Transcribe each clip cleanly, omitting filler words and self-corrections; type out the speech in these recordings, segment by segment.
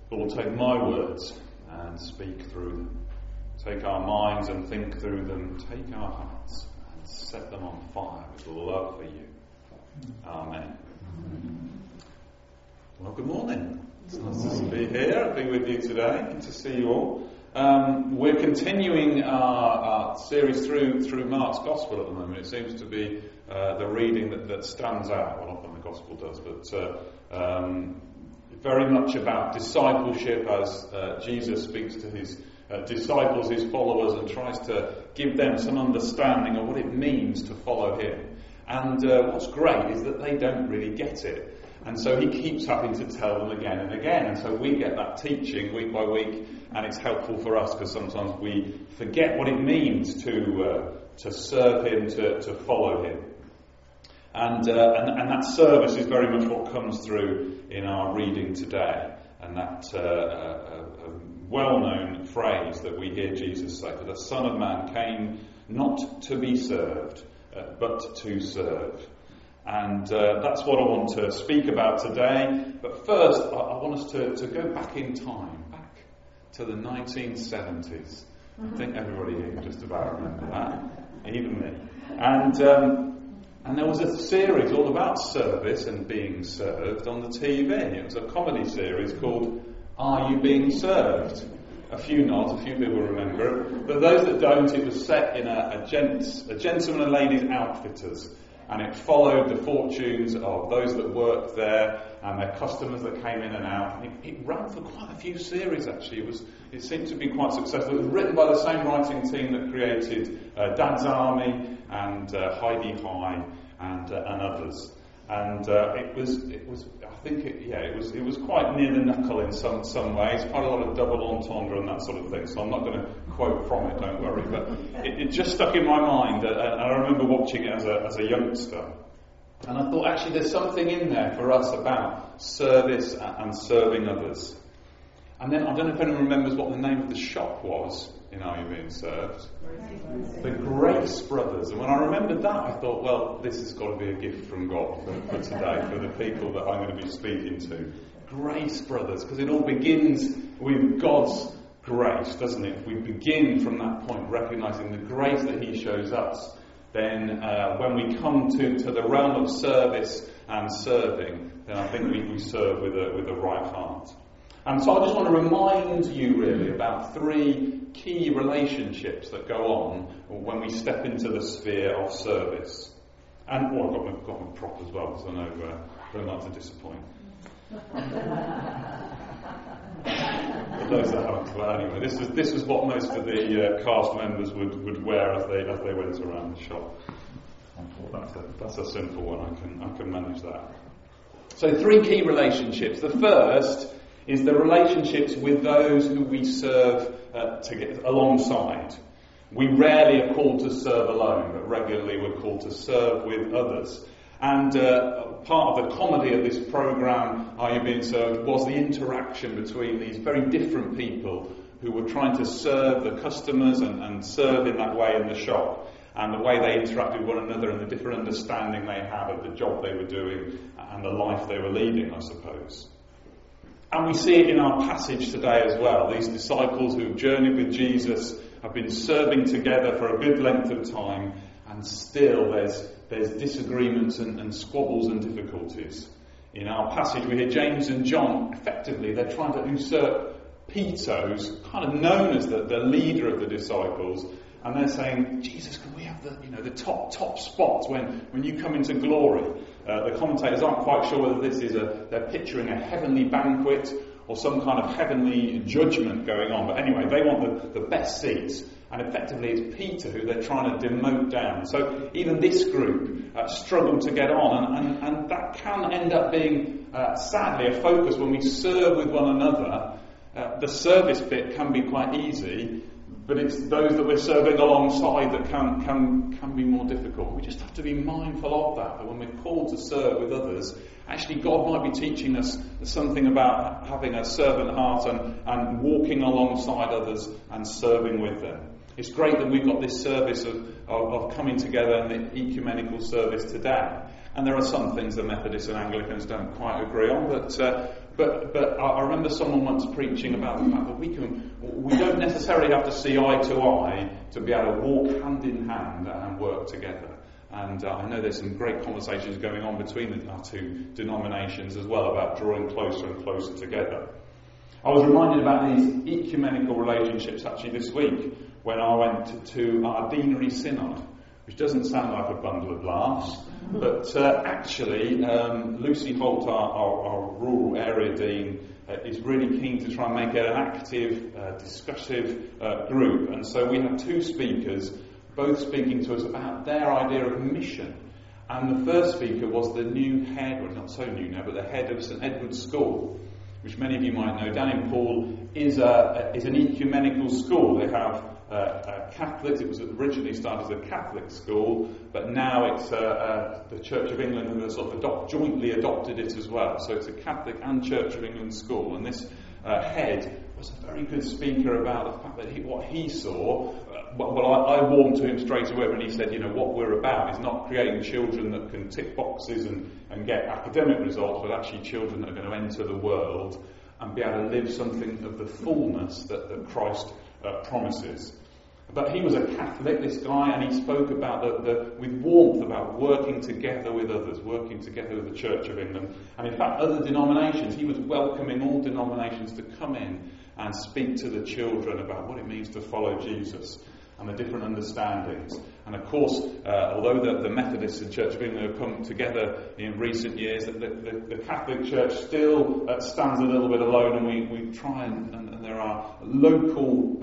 Lord, take my words and speak through them. Take our minds and think through them. Take our hearts and set them on fire with love for you. Amen. Well, good morning. It's nice to be here. I'll be with you today. Good to see you all. We're continuing our series through Mark's Gospel at the moment. It seems to be the reading that stands out. Well, often the Gospel does, but very much about discipleship as Jesus speaks to his disciples, his followers, and tries to give them some understanding of what it means to follow him. And what's great is that they don't really get it. And so he keeps having to tell them again and again. And so we get that teaching week by week, and it's helpful for us because sometimes we forget what it means to serve him, to follow him. And that service is very much what comes through in our reading today. And that well-known phrase that we hear Jesus say, "For the Son of Man came not to be served, but to serve." And that's what I want to speak about today. But first, I want us to go back in time, back to the 1970s. I think everybody here can just about remember that, even me. And there was a series all about service and being served on the TV. It was a comedy series called Are You Being Served? A few nods, a few people remember it. But those that don't, it was set in a gentleman and ladies outfitters. And it followed the fortunes of those that worked there and their customers that came in and out. And it ran for quite a few series, actually. It seemed to be quite successful. It was written by the same writing team that created Dad's Army and Heidi High and others. And it was quite near the knuckle in some ways. Quite a lot of double entendre and that sort of thing. So I'm not going to quote from it, don't worry. But it just stuck in my mind, and I remember watching it as a youngster. And I thought, actually, there's something in there for us about service and serving others. And then I don't know if anyone remembers what the name of the shop was in Are You Being Served? The Grace Brothers. And when I remembered that, I thought, well, this has got to be a gift from God for today, for the people that I'm going to be speaking to. Grace Brothers, because it all begins with God's grace, doesn't it? If we begin from that point, recognising the grace that he shows us, then when we come to the realm of service and serving, then I think we serve with a right heart. And so I just want to remind you really about three key relationships that go on when we step into the sphere of service. And I've got my prop as well, because I know I don't like to disappoint. For those that haven't, well, anyway, this is what most of the cast members would wear as they went around the shop. I thought that's a simple one. I can manage that. So three key relationships. The first is the relationships with those who we serve alongside. We rarely are called to serve alone, but regularly we're called to serve with others. And part of the comedy of this programme, Are You Being Served, was the interaction between these very different people who were trying to serve the customers and serve in that way in the shop, and the way they interacted with one another and the different understanding they had of the job they were doing and the life they were leading, I suppose. And we see it in our passage today as well. These disciples who've journeyed with Jesus have been serving together for a good length of time, and still there's disagreements and squabbles and difficulties. In our passage we hear James and John, effectively they're trying to usurp Peter, who's kind of known as the leader of the disciples, and they're saying, Jesus, can we have the top spot when you come into glory? The commentators aren't quite sure whether this is they're picturing a heavenly banquet or some kind of heavenly judgment going on. But anyway, they want the best seats. And effectively it's Peter who they're trying to demote down. So even this group struggle to get on. And that can end up being, sadly, a focus when we serve with one another. The service bit can be quite easy, but it's those that we're serving alongside that can be more difficult. We just have to be mindful of that when we're called to serve with others, actually God might be teaching us something about having a servant heart and walking alongside others and serving with them. It's great that we've got this service of coming together in the ecumenical service today. And there are some things that Methodists and Anglicans don't quite agree on, but But I remember someone once preaching about the fact that we don't necessarily have to see eye to eye to be able to walk hand in hand and work together. And I know there's some great conversations going on between our two denominations as well about drawing closer and closer together. I was reminded about these ecumenical relationships actually this week when I went to our deanery synod, which doesn't sound like a bundle of laughs, but actually Lucy Holt, our rural area dean, is really keen to try and make it an active, discussive group. And so we had two speakers, both speaking to us about their idea of mission. And the first speaker was the new head, well not so new now, but the head of St Edward's School, which many of you might know down in Poole is an ecumenical school. They have Catholics. It was originally started as a Catholic school, but now it's the Church of England who have sort of jointly adopted it as well. So it's a Catholic and Church of England school, and this head was a very good speaker about the fact that what he saw. I warmed to him straight away when he said, what we're about is not creating children that can tick boxes and get academic results, but actually children that are going to enter the world and be able to live something of the fullness that Christ promises. But he was a Catholic, this guy, and he spoke about with warmth about working together with others, working together with the Church of England, and in fact other denominations. He was welcoming all denominations to come in and speak to the children about what it means to follow Jesus and the different understandings. And of course, although the Methodists and Church of England have come together in recent years, the Catholic Church still stands a little bit alone, and we try and there are local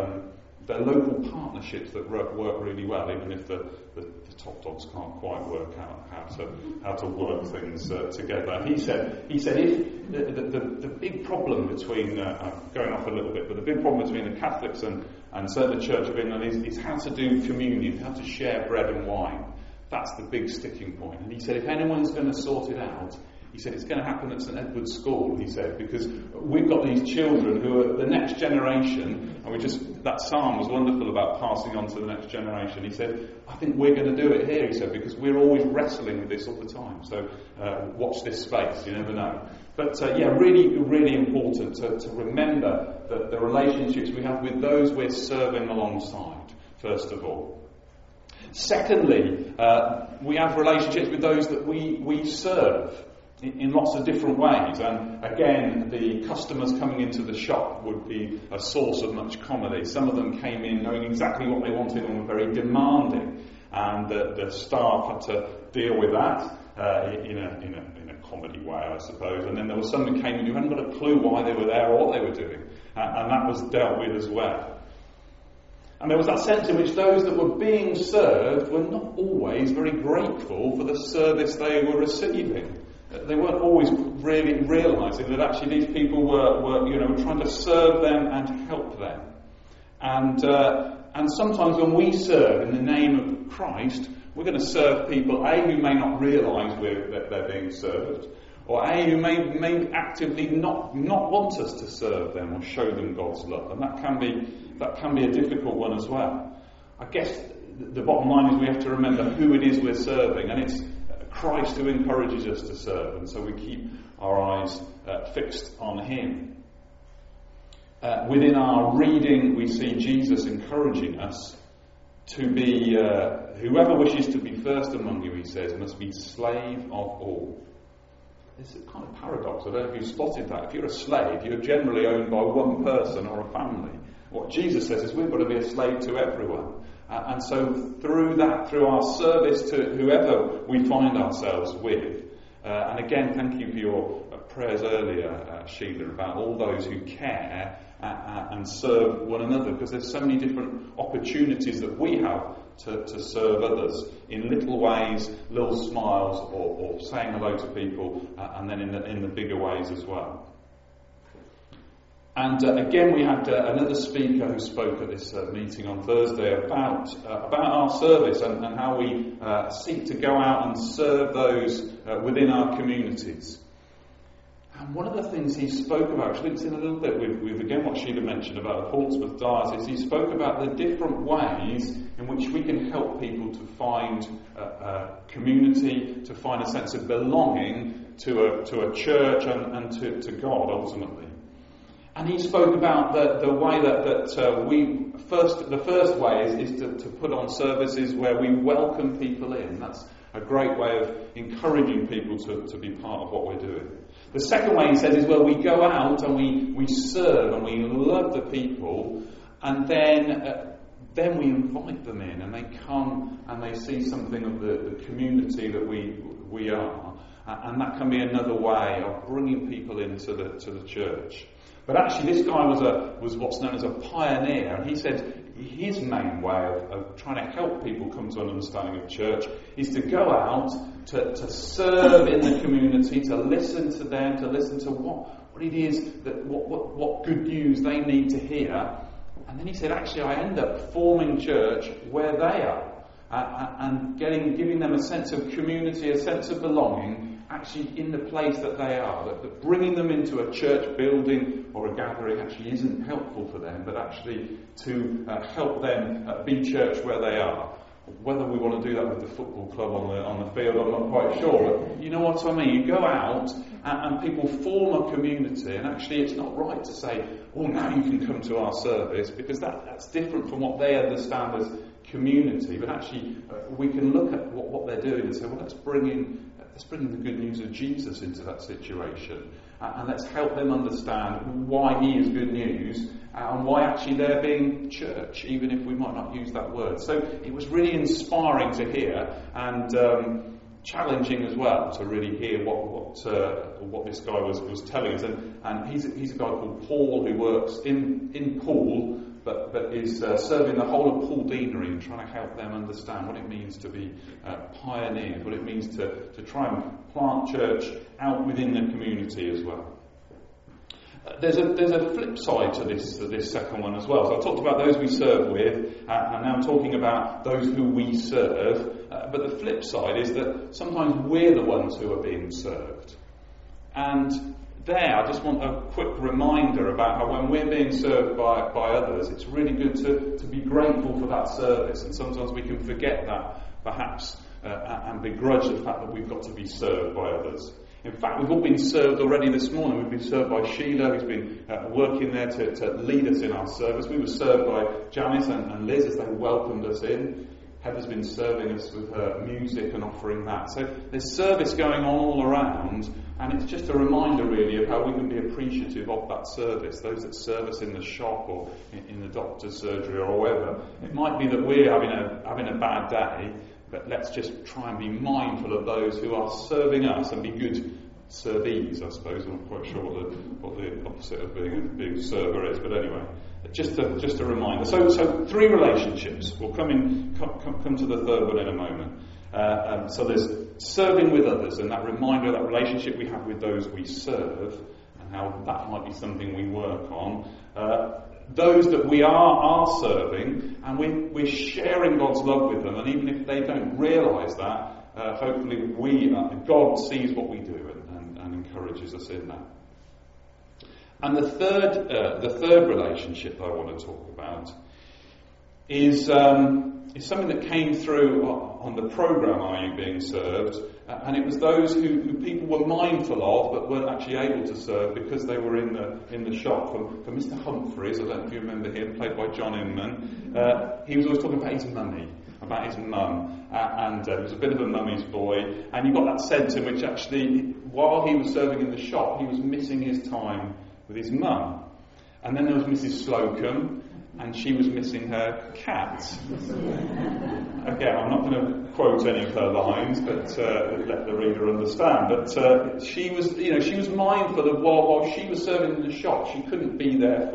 partnerships that work really well, even if the top dogs can't quite work out how to work things together. And he said if the big problem between going off a little bit, but the big problem between the Catholics and certainly the Church of England is how to do communion, how to share bread and wine. That's the big sticking point. And he said if anyone's going to sort it out, he said it's going to happen at St Edward's School, he said, because we've got these children who are the next generation, and that psalm was wonderful about passing on to the next generation. He said, I think we're going to do it here, he said, because we're always wrestling with this all the time. So watch this space, you never know. But really, really important to remember that the relationships we have with those we're serving alongside, first of all. Secondly, we have relationships with those that we serve in lots of different ways, and again the customers coming into the shop would be a source of much comedy. Some of them came in knowing exactly what they wanted and were very demanding, and the staff had to deal with that in a comedy way, I suppose. And then there was some that came in who hadn't got a clue why they were there or what they were doing, and that was dealt with as well. And there was that sense in which those that were being served were not always very grateful for the service they were receiving. They weren't always really realising that actually these people were trying to serve them and help them. And sometimes when we serve in the name of Christ, we're going to serve people, A, who may not realise that they're being served, or A, who may actively not want us to serve them or show them God's love. And that can be a difficult one as well. I guess the bottom line is we have to remember who it is we're serving, and it's Christ who encourages us to serve, and so we keep our eyes fixed on him. Within our reading, we see Jesus encouraging us to be, whoever wishes to be first among you, he says, must be slave of all. It's a kind of paradox. I don't know if you've spotted that. If you're a slave, you're generally owned by one person or a family. What Jesus says is we've got to be a slave to everyone. And so through our service to whoever we find ourselves with, and again, thank you for your prayers earlier, Sheila, about all those who care and serve one another, because there's so many different opportunities that we have to serve others in little ways, little smiles, or saying hello to people, and then in the bigger ways as well. And again, we had another speaker who spoke at this meeting on Thursday about our service and how we seek to go out and serve those within our communities. And one of the things he spoke about, which links in a little bit with again what Sheila mentioned about the Portsmouth Diocese, he spoke about the different ways in which we can help people to find community, to find a sense of belonging to a church and to God ultimately. And he spoke about the way the first way is to put on services where we welcome people in. That's a great way of encouraging people to be part of what we're doing. The second way, he says, is where we go out and we serve and we love the people, and then we invite them in and they come and they see something of the community that we are. And that can be another way of bringing people into the church. But actually this guy was what's known as a pioneer, and he said his main way of trying to help people come to an understanding of church is to go out to serve in the community, to listen to them, to listen to what it is that what good news they need to hear. And then he said, actually, I end up forming church where they are, and giving them a sense of community, a sense of belonging, actually in the place that they are. That bringing them into a church building or a gathering actually isn't helpful for them, but actually to help them be church where they are. Whether we want to do that with the football club on the field, I'm not quite sure. But you know what I mean? You go out and people form a community, and actually it's not right to say, oh, now you can come to our service, because that's different from what they understand as community. But actually we can look at what they're doing and say, well, let's bring in the good news of Jesus into that situation, and let's help them understand why he is good news, and why actually they're being church, even if we might not use that word. So it was really inspiring to hear, and challenging as well to really hear what this guy was telling us. And he's a guy called Paul, who works in Poole, but is serving the whole of Poole Deanery and trying to help them understand what it means to be pioneers, what it means to try and plant church out within the community as well. There's a flip side to this second one as well. So I talked about those we serve with, and now I'm talking about those who we serve. But the flip side is that sometimes we're the ones who are being served. And there, I just want a quick reminder about how when we're being served by others, it's really good to be grateful for that service. And sometimes we can forget that, perhaps, and begrudge the fact that we've got to be served by others. In fact, we've all been served already this morning. We've been served by Sheila, who's been working there to lead us in our service. We were served by Janice and Liz as they welcomed us in. Heather's been serving us with her music and offering that. So there's service going on all around, and it's just a reminder really of how we can be appreciative of that service. Those that serve us in the shop or in the doctor's surgery or wherever. It might be that we're having a bad day, but let's just try and be mindful of those who are serving us and be good servees, I suppose. I'm not quite sure what the opposite of being a server is, but anyway, just a reminder. So 3 relationships. We'll come to the third one in a moment. So there's serving with others, and that reminder, that relationship we have with those we serve, and how that might be something we work on. Those that we are serving, and we're sharing God's love with them, and even if they don't realise that, hopefully God sees what we do and encourages us in that. And the third relationship that I want to talk about is something that came through on the programme Are You Being Served? And it was those who people were mindful of but weren't actually able to serve because they were in the shop. For Mr. Humphreys, I don't know if you remember him, played by John Inman, he was always talking about his mummy, about his mum, and he was a bit of a mummy's boy, and you got that sense in which actually while he was serving in the shop he was missing his time with his mum. And then there was Mrs. Slocum, and she was missing her cat. Again, I'm not going to quote any of her lines, but let the reader understand. But she was mindful of while she was serving in the shop, she couldn't be there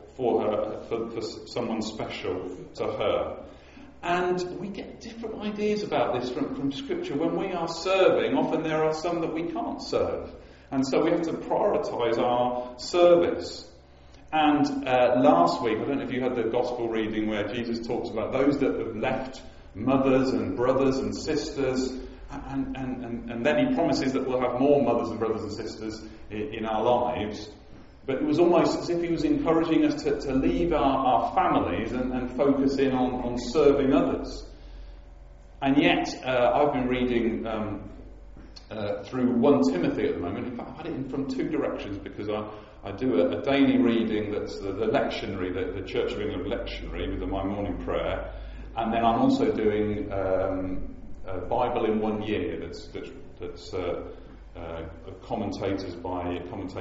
for someone special to her. And we get different ideas about this from Scripture. When we are serving, often there are some that we can't serve. And so we have to prioritise our service. And last week, I don't know if you had the Gospel reading where Jesus talks about those that have left mothers and brothers and sisters, and then he promises that we'll have more mothers and brothers and sisters in our lives. But it was almost as if he was encouraging us to leave our families and focus in on serving others. And yet, I've been reading through 1 Timothy at the moment. In fact, I've had it in from two directions, because I do a daily reading that's the lectionary, the Church of England lectionary with my morning prayer, and then I'm also doing a Bible in 1 year that's commentated by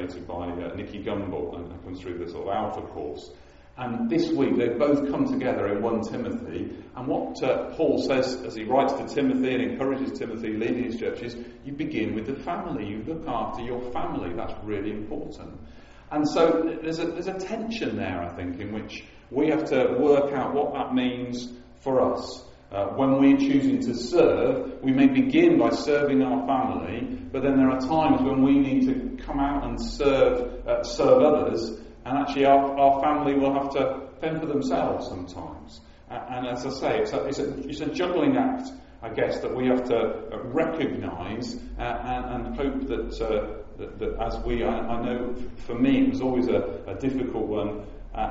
Nicky Gumbel, and comes through the sort of Alpha course. And this week they've both come together in 1 Timothy, and what Paul says as he writes to Timothy and encourages Timothy leading his church is, you begin with the family, you look after your family. That's really important. And so there's a tension there, I think, in which we have to work out what that means for us. When we're choosing to serve, we may begin by serving our family, but then there are times when we need to come out and serve others, and actually our family will have to fend for themselves sometimes. And as I say, it's a juggling act, I guess, that we have to recognise and hope that as I know for me it was always a difficult one,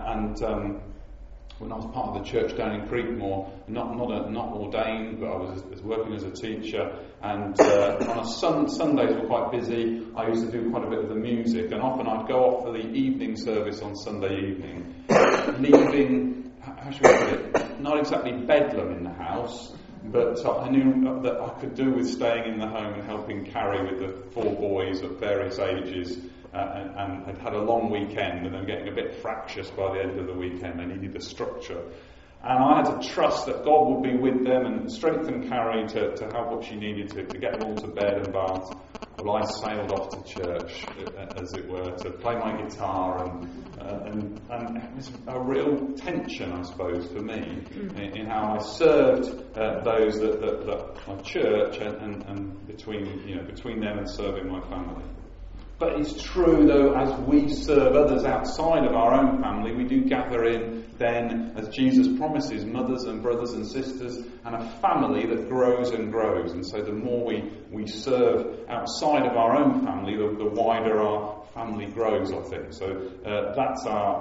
and when I was part of the church down in Creekmore, not ordained, but I was working as a teacher, and on Sundays were quite busy. I used to do quite a bit of the music, and often I'd go off for the evening service on Sunday evening, leaving, how should we put it, not exactly bedlam in the house, but I knew that I could do with staying in the home and helping carry with the 4 boys of various ages, and had a long weekend, and then getting a bit fractious by the end of the weekend. They needed a structure, and I had to trust that God would be with them and strengthen Carrie to have what she needed to get them all to bed and bath. Well, I sailed off to church, as it were, to play my guitar, and it was a real tension, I suppose, for me in how I served those that my church, and between them and serving my family. But it's true, though, as we serve others outside of our own family, we do gather in then, as Jesus promises, mothers and brothers and sisters, and a family that grows and grows. And so the more we serve outside of our own family, the wider our family grows, I think. So that's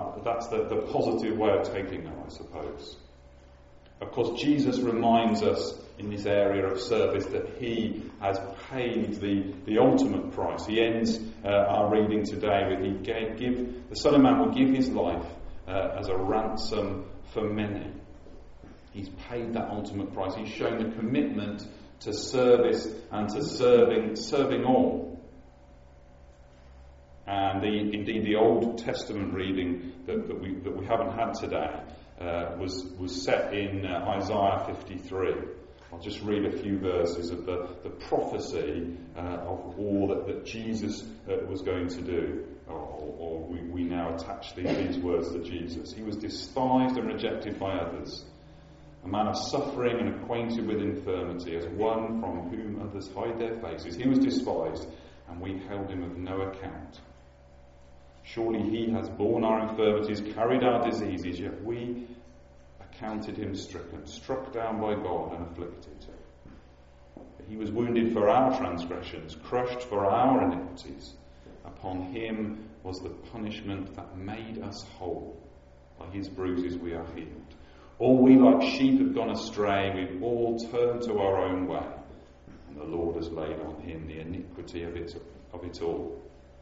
the positive way of taking that, I suppose. Of course, Jesus reminds us in this area of service that he has paid the ultimate price. He ends our reading today with, the Son of Man will give his life as a ransom for many. He's paid that ultimate price. He's shown a commitment to service and to serving all. And indeed the Old Testament reading that we haven't had today was set in Isaiah 53. I'll just read a few verses of the prophecy of all that Jesus was going to do, or we now attach these words to Jesus. He was despised and rejected by others, a man of suffering and acquainted with infirmity, as one from whom others hide their faces. He was despised, and we held him of no account. Surely he has borne our infirmities, carried our diseases, yet we accounted him stricken, struck down by God and afflicted. He was wounded for our transgressions, crushed for our iniquities. Upon him was the punishment that made us whole. By his bruises we are healed. All we like sheep have gone astray, we've all turned to our own way, and the Lord has laid on him the iniquity of it all.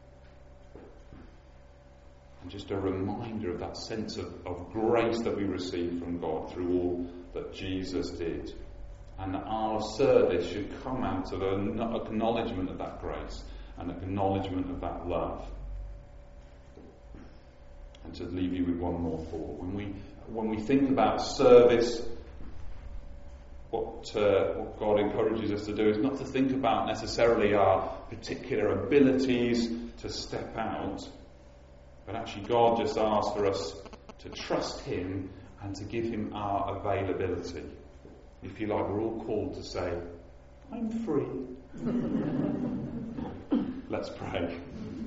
And just a reminder of that sense of grace that we receive from God through all that Jesus did. And that our service should come out of an acknowledgement of that grace, an acknowledgement of that love. And to leave you with one more thought. When we think about service, what God encourages us to do is not to think about necessarily our particular abilities to step out, but actually God just asks for us to trust him and to give him our availability. If you like, we're all called to say, I'm free. Let's pray.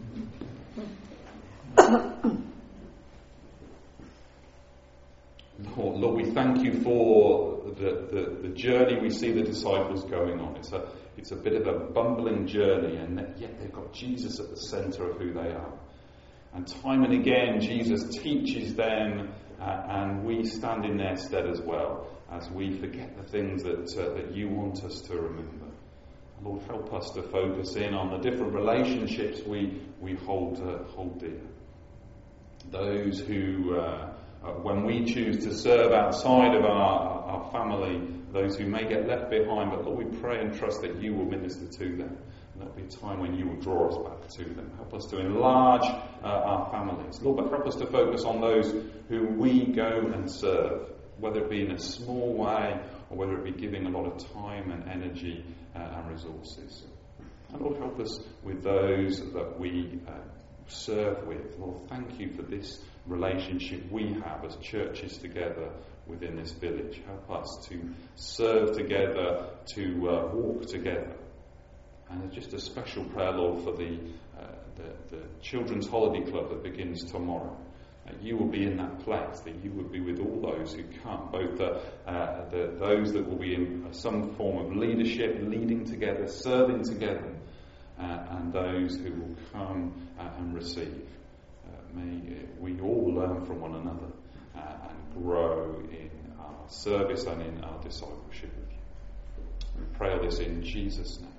Lord, we thank you for the journey we see the disciples going on. It's a bit of a bumbling journey, and yet they've got Jesus at the centre of who they are. And time and again, Jesus teaches them, and we stand in their stead as well, as we forget the things that you want us to remember. Lord, help us to focus in on the different relationships we hold dear. Those who, when we choose to serve outside of our family, those who may get left behind, but Lord, we pray and trust that you will minister to them. And there'll be a time when you will draw us back to them. Help us to enlarge our families. Lord, but help us to focus on those who we go and serve, whether it be in a small way or whether it be giving a lot of time and energy and resources. And Lord, help us with those that we serve with. Lord, thank you for this relationship we have as churches together within this village. Help us to serve together, to walk together. And just a special prayer, Lord, for the Children's Holiday Club that begins tomorrow. That you will be in that place, that you will be with all those who come, both those that will be in some form of leadership, leading together, serving together, and those who will come and receive. May we all learn from one another and grow in our service and in our discipleship of you. We pray all this in Jesus' name.